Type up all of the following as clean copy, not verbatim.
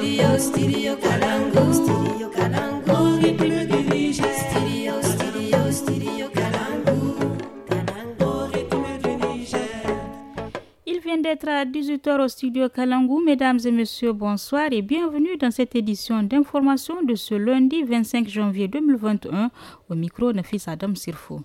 D'être à 18h au studio Kalangu. Mesdames et messieurs, bonsoir et bienvenue dans cette édition d'information de ce lundi 25 janvier 2021. Au micro, Nafis Adam Sirfo.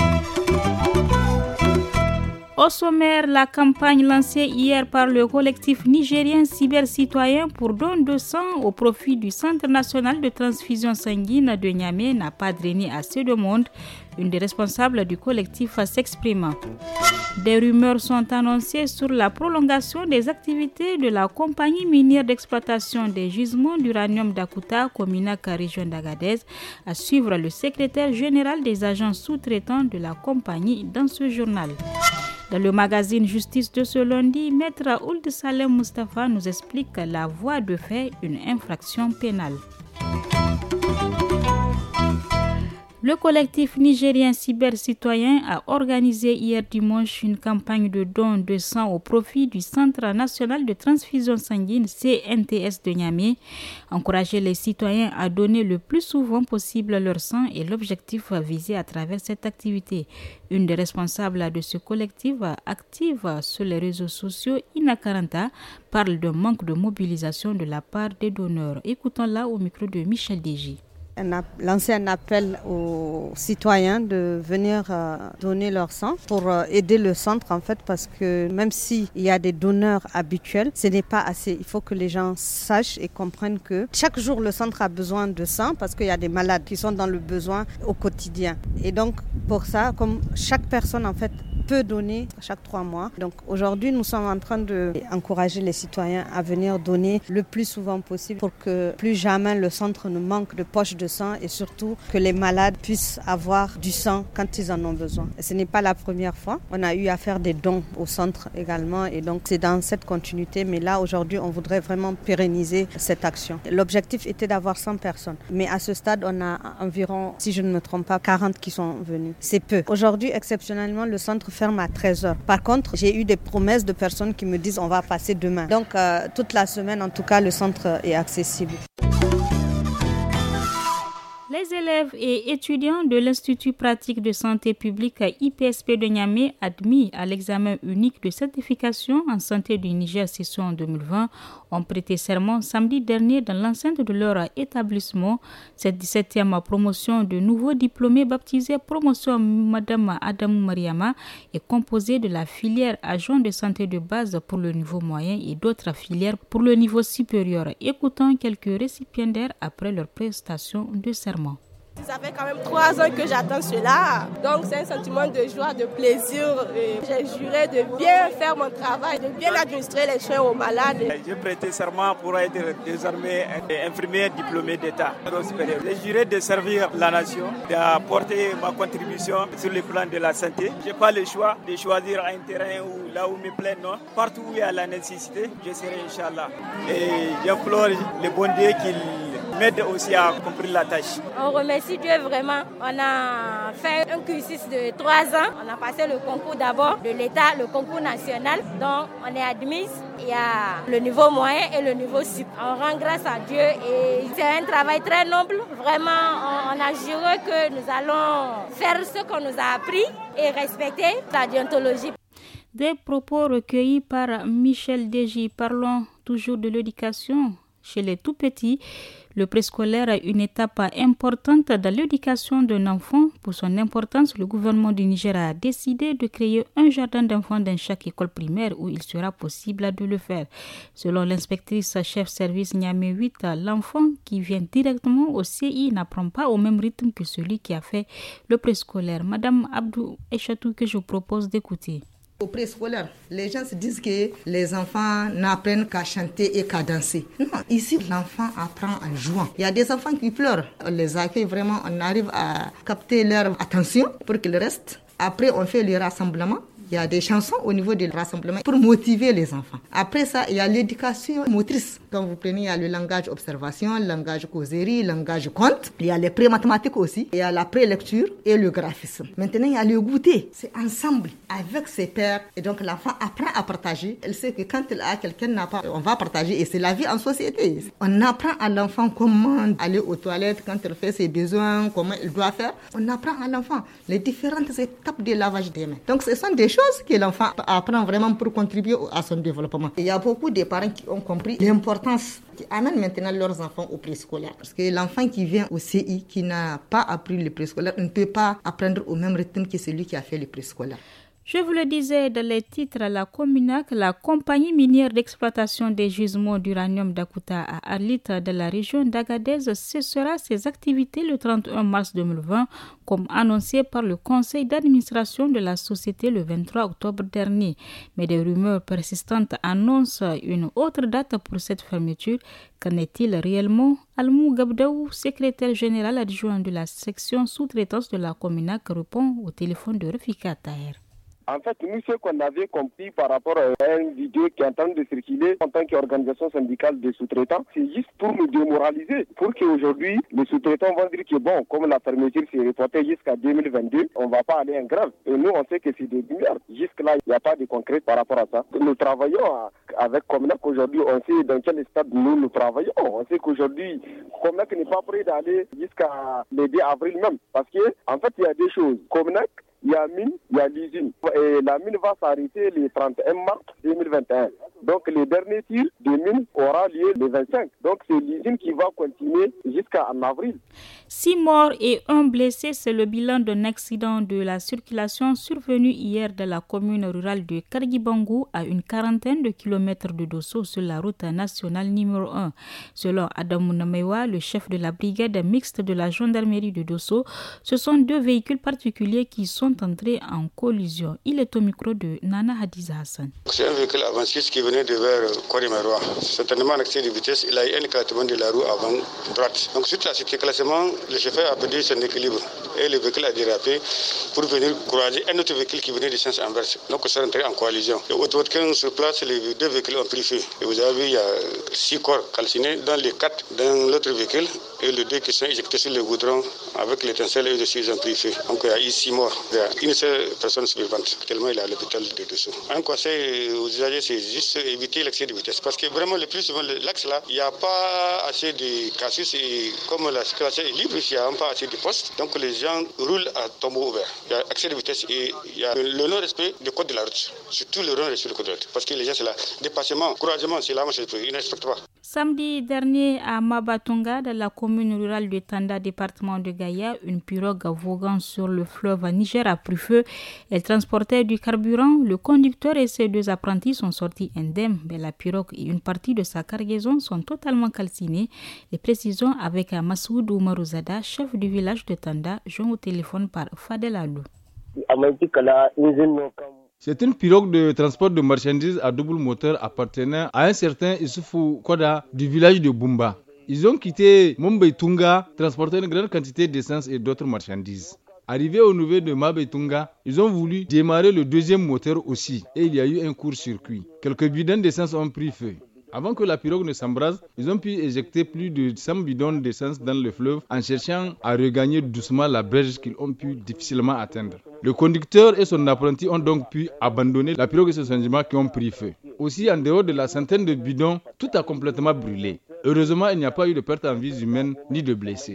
Au sommaire, la campagne lancée hier par le collectif nigérien Cybercitoyen pour don de sang au profit du Centre national de transfusion sanguine de Niamey n'a pas drainé assez de monde. Une des responsables du collectif s'exprime. Des rumeurs sont annoncées sur la prolongation des activités de la compagnie minière d'exploitation des gisements d'uranium d'Akuta, Cominac, région d'Agadez, à suivre le secrétaire général des agents sous-traitants de la compagnie dans ce journal. Dans le magazine Justice de ce lundi, Maître Ould Salem Mustafa nous explique la voie de fait, une infraction pénale. Le collectif nigérien Cybercitoyen a organisé hier dimanche une campagne de don de sang au profit du Centre national de transfusion sanguine CNTS de Niamey. Encourager les citoyens à donner le plus souvent possible leur sang est l'objectif visé à travers cette activité. Une des responsables de ce collectif active sur les réseaux sociaux, Ina Karanta, parle d'un manque de mobilisation de la part des donneurs. Écoutons-la au micro de Michel Deji. On a lancé un appel aux citoyens de venir donner leur sang pour aider le centre en fait, parce que même s'il y a des donneurs habituels, ce n'est pas assez. Il faut que les gens sachent et comprennent que chaque jour le centre a besoin de sang parce qu'il y a des malades qui sont dans le besoin au quotidien. Et donc pour ça, comme chaque personne en fait peut donner chaque 3 mois. Donc aujourd'hui, nous sommes en train d'encourager les citoyens à venir donner le plus souvent possible pour que plus jamais le centre ne manque de poches de sang et surtout que les malades puissent avoir du sang quand ils en ont besoin. Et ce n'est pas la première fois. On a eu à faire des dons au centre également et donc c'est dans cette continuité. Mais là, aujourd'hui, on voudrait vraiment pérenniser cette action. L'objectif était d'avoir 100 personnes. Mais à ce stade, on a environ, si je ne me trompe pas, 40 qui sont venus. C'est peu. Aujourd'hui, exceptionnellement, le centre ferme à 13h. Par contre, j'ai eu des promesses de personnes qui me disent on va passer demain. Donc, toute la semaine, en tout cas, le centre est accessible. Les élèves et étudiants de l'Institut pratique de santé publique IPSP de Niamey, admis à l'examen unique de certification en santé du Niger session 2020, ont prêté serment samedi dernier dans l'enceinte de leur établissement. Cette 17e promotion de nouveaux diplômés baptisée promotion Madame Adamou Mariama est composée de la filière agent de santé de base pour le niveau moyen et d'autres filières pour le niveau supérieur. Écoutons quelques récipiendaires après leur prestation de serment. Ça fait quand même 3 ans que j'attends cela, donc c'est un sentiment de joie, de plaisir. J'ai juré de bien faire mon travail, de bien administrer les soins aux malades. J'ai prêté serment pour être désormais infirmier diplômé d'État. J'ai juré de servir la nation, d'apporter ma contribution sur le plan de la santé. Je n'ai pas le choix de choisir un terrain où, là où me plaît, non. Partout où il y a la nécessité, je serai Inch'Allah. Et j'implore le bon Dieu qu'il m'aide aussi à comprendre la tâche. On remercie Dieu vraiment. On a fait un cursus de 3 ans. On a passé le concours d'abord de l'État, le concours national. Donc on est admis. Il y a le niveau moyen et le niveau sup. On rend grâce à Dieu et c'est un travail très noble. Vraiment, on a juré que nous allons faire ce qu'on nous a appris et respecter la déontologie. Des propos recueillis par Michel Deji. Parlons toujours de l'éducation chez les tout-petits. Le préscolaire est une étape importante dans l'éducation d'un enfant. Pour son importance, le gouvernement du Niger a décidé de créer un jardin d'enfants dans chaque école primaire où il sera possible de le faire. Selon l'inspectrice chef service Niamey 8, l'enfant qui vient directement au CI n'apprend pas au même rythme que celui qui a fait le préscolaire. Madame Abdou Echatou, que je vous propose d'écouter. Au préscolaire, les gens se disent que les enfants n'apprennent qu'à chanter et qu'à danser. Non, ici, l'enfant apprend en jouant. Il y a des enfants qui pleurent. On les accueille vraiment, on arrive à capter leur attention pour qu'ils restent. Après, on fait les rassemblements. Il y a des chansons au niveau du rassemblement pour motiver les enfants. Après ça, il y a l'éducation motrice. Quand vous prenez, il y a le langage observation, le langage causerie, le langage compte. Il y a les pré-mathématiques aussi. Il y a la pré-lecture et le graphisme. Maintenant, il y a le goûter. C'est ensemble avec ses pairs. Et donc, l'enfant apprend à partager. Elle sait que quand il a quelqu'un n'a pas, on va partager. Et c'est la vie en société. On apprend à l'enfant comment aller aux toilettes quand il fait ses besoins, comment il doit faire. On apprend à l'enfant les différentes étapes de lavage des mains. Donc, ce sont des choses que l'enfant apprend vraiment pour contribuer à son développement. Et il y a beaucoup de parents qui ont compris l'importance, qui amènent maintenant leurs enfants au préscolaire. Parce que l'enfant qui vient au CI, qui n'a pas appris le préscolaire, ne peut pas apprendre au même rythme que celui qui a fait le préscolaire. Je vous le disais dans les titres, la Cominac, la compagnie minière d'exploitation des gisements d'uranium d'Akuta à Arlit de la région d'Agadez cessera ses activités le 31 mars 2020, comme annoncé par le conseil d'administration de la société le 23 octobre dernier. Mais des rumeurs persistantes annoncent une autre date pour cette fermeture. Qu'en est-il réellement? Almou Gabdaou, secrétaire général adjoint de la section sous-traitance de la Cominac, répond au téléphone de Rafika Taher. En fait, nous, ce qu'on avait compris par rapport à une vidéo qui est en train de circuler en tant qu'organisation syndicale des sous-traitants, c'est juste pour nous démoraliser, pour qu'aujourd'hui, les sous-traitants vont dire que bon, comme la fermeture s'est reportée jusqu'à 2022, on ne va pas aller en grève. Et nous, on sait que c'est des rumeurs. Jusque-là, il n'y a pas de concret par rapport à ça. Nous travaillons avec Cominac aujourd'hui, on sait dans quel stade nous travaillons. On sait qu'aujourd'hui, Cominac n'est pas prêt d'aller jusqu'à le 2 avril même. Parce que, en fait, il y a des choses. Cominac, il y a mine, il y a l'usine. Et la mine va s'arrêter le 31 mars 2021. Donc, le dernier tir de mine aura lieu le 25. Donc, c'est l'usine qui va continuer jusqu'à en avril. 6 morts et 1 blessé, c'est le bilan d'un accident de la circulation survenu hier dans la commune rurale de Kargibangou, à une quarantaine de kilomètres de Dosso sur la route nationale numéro 1. Selon Adamou Namewa, le chef de la brigade mixte de la gendarmerie de Dosso, ce sont 2 véhicules particuliers qui sont entrés en collision. Il est au micro de Nana Hadiza Hassan. C'est un véhicule avancé qui venait de vers Korimeroa. Certainement un excès de vitesse, il a eu un éclatement de la roue avant droite. Donc suite à cet éclatement, le chauffeur a perdu son équilibre et le véhicule a dérapé pour venir croiser un autre véhicule qui venait du sens inverse. Donc on s'est rentré en collision. Et automatiquement sur place, les 2 véhicules ont pris feu. Et vous avez vu, il y a 6 corps calcinés dans les 4 dans l'autre véhicule et les 2 qui sont éjectés sur le goudron avec l'étincelle et aussi ils ont pris feu. Donc il y a eu 6 morts. Il y a une seule personne survivante. Actuellement, il est à l'hôpital de Dosso. Un conseil aux usagers, c'est juste éviter l'excès de vitesse. Parce que vraiment, le plus souvent, l'axe là, il n'y a pas assez de cassus et comme la circulation est libre, il n'y a pas assez de postes. Donc les gens roulent à tombeau ouvert. Il y a excès de vitesse et il y a le non-respect du code de la route. Surtout le non-respect du code de la route. Parce que les gens, c'est là. Dépassement, couragement, c'est la même chose. Ils ne respectent pas. Samedi dernier, à Mabatonga, dans la commune rurale de Tanda, département de Gaïa, une pirogue voguant sur le fleuve Niger a pris feu. Elle transportait du carburant. Le conducteur et ses 2 apprentis sont sortis indemnes, mais la pirogue et une partie de sa cargaison sont totalement calcinées. Les précisions avec Massoud Oumarouzada, chef du village de Tanda, joint au téléphone par Fadel Alou. C'est une pirogue de transport de marchandises à double moteur appartenant à un certain Issoufou Koda du village de Bumba. Ils ont quitté Mombay-Tunga, transportant une grande quantité d'essence et d'autres marchandises. Arrivés au niveau de Mabé-Tunga, ils ont voulu démarrer le 2e moteur aussi et il y a eu un court-circuit. Quelques bidons d'essence ont pris feu. Avant que la pirogue ne s'embrase, ils ont pu éjecter plus de 100 bidons d'essence dans le fleuve en cherchant à regagner doucement la berge qu'ils ont pu difficilement atteindre. Le conducteur et son apprenti ont donc pu abandonner la pirogue et ses sentiments qui ont pris feu. Aussi, en dehors de la centaine de bidons, tout a complètement brûlé. Heureusement, il n'y a pas eu de perte en vies humaines ni de blessés.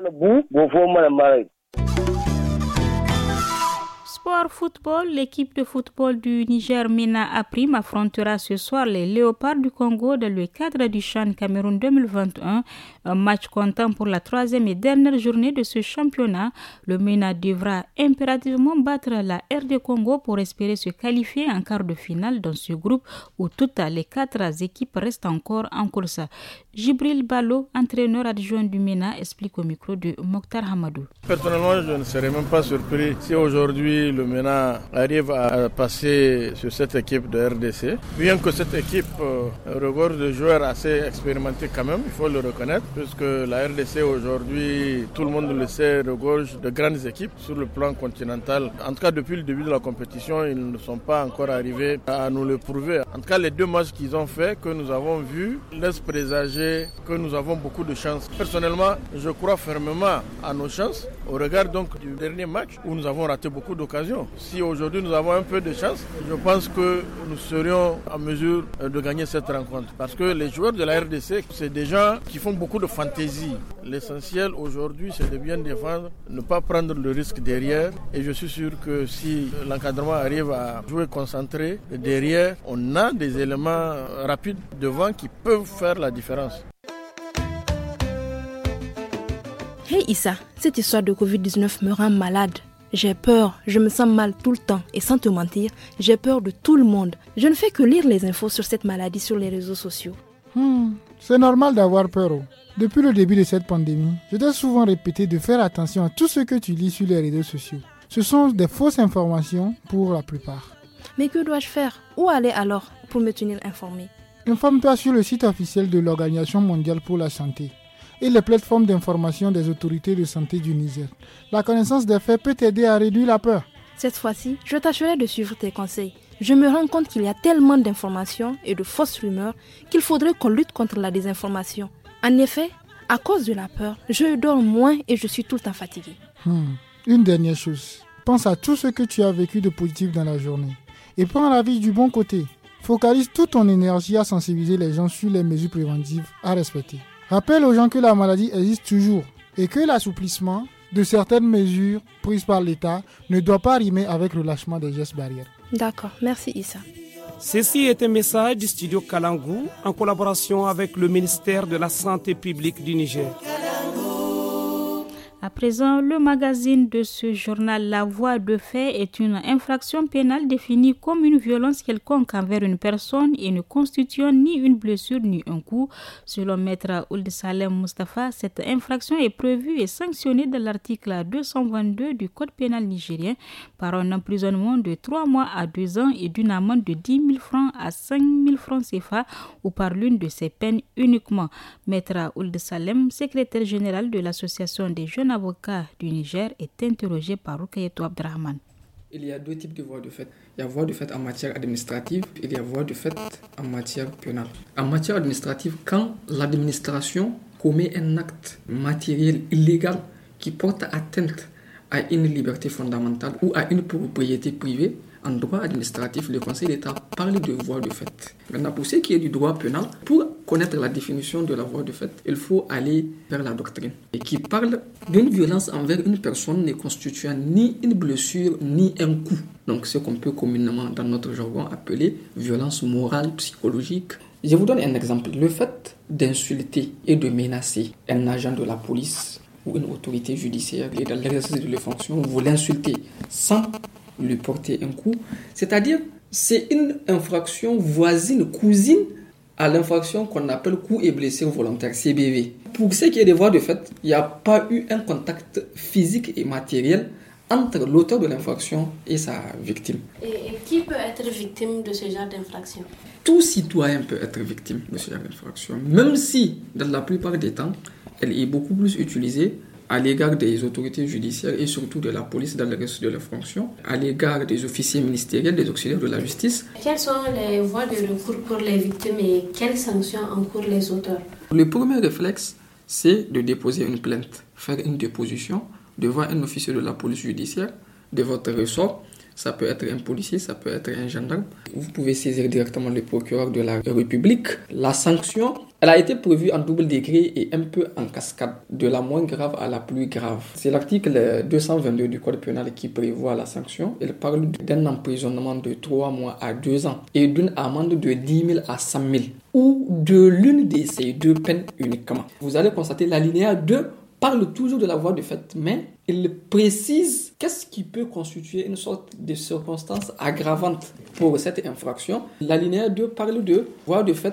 Sport football, l'équipe de football du Niger MENA Aprim affrontera ce soir les Léopards du Congo dans le cadre du CHAN Cameroun 2021. Un match comptant pour la 3e et dernière journée de ce championnat. Le MENA devra impérativement battre la RD Congo pour espérer se qualifier en quart de finale dans ce groupe où toutes les 4 équipes restent encore en course. Jibril Balo, entraîneur adjoint du MENA, explique au micro de Mokhtar Hamadou. Personnellement, je ne serais même pas surpris si aujourd'hui le MENA arrive à passer sur cette équipe de RDC. Bien que cette équipe regorge de joueurs assez expérimentés quand même, il faut le reconnaître, puisque la RDC aujourd'hui, tout le monde le sait, regorge de grandes équipes sur le plan continental. En tout cas, depuis le début de la compétition, ils ne sont pas encore arrivés à nous le prouver. En tout cas, les 2 matchs qu'ils ont fait, que nous avons vus, laissent présager que nous avons beaucoup de chance. Personnellement, je crois fermement à nos chances, au regard donc du dernier match où nous avons raté beaucoup d'occasions. Si aujourd'hui nous avons un peu de chance, je pense que nous serions en mesure de gagner cette rencontre. Parce que les joueurs de la RDC, c'est des gens qui font beaucoup de fantaisie. L'essentiel aujourd'hui, c'est de bien défendre, ne pas prendre le risque derrière. Et je suis sûr que si l'encadrement arrive à jouer concentré derrière, on a des éléments rapides devant qui peuvent faire la différence. Hey Issa, cette histoire de Covid-19 me rend malade. J'ai peur, je me sens mal tout le temps et sans te mentir, j'ai peur de tout le monde. Je ne fais que lire les infos sur cette maladie sur les réseaux sociaux. C'est normal d'avoir peur. Depuis le début de cette pandémie, je t'ai souvent répété de faire attention à tout ce que tu lis sur les réseaux sociaux. Ce sont des fausses informations pour la plupart. Mais que dois-je faire? Où aller alors pour me tenir informé? Informe-toi sur le site officiel de l'Organisation mondiale pour la santé et les plateformes d'information des autorités de santé du Niger. La connaissance des faits peut t'aider à réduire la peur. Cette fois-ci, je tâcherai de suivre tes conseils. Je me rends compte qu'il y a tellement d'informations et de fausses rumeurs qu'il faudrait qu'on lutte contre la désinformation. En effet, à cause de la peur, je dors moins et je suis tout le temps fatiguée. Une dernière chose, pense à tout ce que tu as vécu de positif dans la journée et prends la vie du bon côté. Focalise toute ton énergie à sensibiliser les gens sur les mesures préventives à respecter. Rappelle aux gens que la maladie existe toujours et que l'assouplissement de certaines mesures prises par l'État ne doit pas rimer avec le lâchement des gestes barrières. D'accord, merci Issa. Ceci est un message du studio Kalangu en collaboration avec le ministère de la Santé publique du Niger. À présent, le magazine de ce journal La Voix de fait est une infraction pénale définie comme une violence quelconque envers une personne et ne constituant ni une blessure ni un coup. Selon Maître Ould Salem Mustafa, cette infraction est prévue et sanctionnée dans l'article 222 du Code pénal nigérien par un emprisonnement de 3 mois à 2 ans et d'une amende de 10 000 francs à 5 000 francs CFA ou par l'une de ces peines uniquement. Maître Ould Salem, secrétaire général de l'Association des jeunes avocat du Niger, est interrogé par Rukayetou Abdrahman. Il y a 2 types de voies de fait. Il y a voie de fait en matière administrative et il y a voie de fait en matière pénale. En matière administrative, quand l'administration commet un acte matériel illégal qui porte atteinte à une liberté fondamentale ou à une propriété privée, en droit administratif, le Conseil d'État parle de voie de fait. Maintenant, pour ce qui est du droit pénal, pour connaître la définition de la voie de fait, il faut aller vers la doctrine, et qui parle d'une violence envers une personne ne constituant ni une blessure ni un coup. Donc, ce qu'on peut communément dans notre jargon appeler violence morale, psychologique. Je vous donne un exemple. Le fait d'insulter et de menacer un agent de la police ou une autorité judiciaire et dans l'exercice de leurs fonctions, vous l'insultez sans lui porter un coup, c'est-à-dire c'est une infraction voisine, cousine à l'infraction qu'on appelle coup et blessure volontaire, CBV. Pour ce qui est des voies de fait, il n'y a pas eu un contact physique et matériel entre l'auteur de l'infraction et sa victime. Et qui peut être victime de ce genre d'infraction? Tout citoyen peut être victime de ce genre d'infraction, même si dans la plupart des temps, elle est beaucoup plus utilisée à l'égard des autorités judiciaires et surtout de la police dans le reste de leurs fonctions, à l'égard des officiers ministériels, des auxiliaires de la justice. Quelles sont les voies de recours pour les victimes et quelles sanctions encourent les auteurs? Le premier réflexe, c'est de déposer une plainte, faire une déposition devant un officier de la police judiciaire de votre ressort. Ça peut être un policier, ça peut être un gendarme. Vous pouvez saisir directement le procureur de la République. La sanction, elle a été prévue en double degré et un peu en cascade, de la moins grave à la plus grave. C'est l'article 222 du Code pénal qui prévoit la sanction. Il parle d'un emprisonnement de 3 mois à 2 ans et d'une amende de 10 000 à 100 000 ou de l'une de ces 2 peines uniquement. Vous allez constater l'alinéa 2 parle toujours de la voie de fait, mais il précise qu'est-ce qui peut constituer une sorte de circonstance aggravante pour cette infraction. L'alinéa 2 parle de voie de fait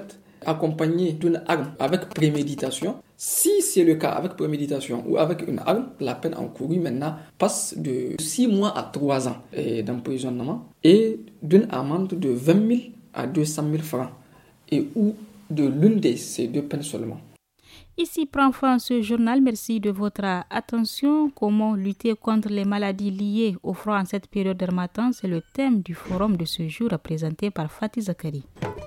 accompagné d'une arme avec préméditation. Si c'est le cas avec préméditation ou avec une arme, la peine encourue maintenant passe de 6 mois à 3 ans d'emprisonnement et d'une amende de 20 000 à 200 000 francs et ou de l'une de ces deux peines seulement. Ici prend fin ce journal. Merci de votre attention. Comment lutter contre les maladies liées au froid en cette période d'harmattan? C'est le thème du forum de ce jour présenté par Fatih Zakari.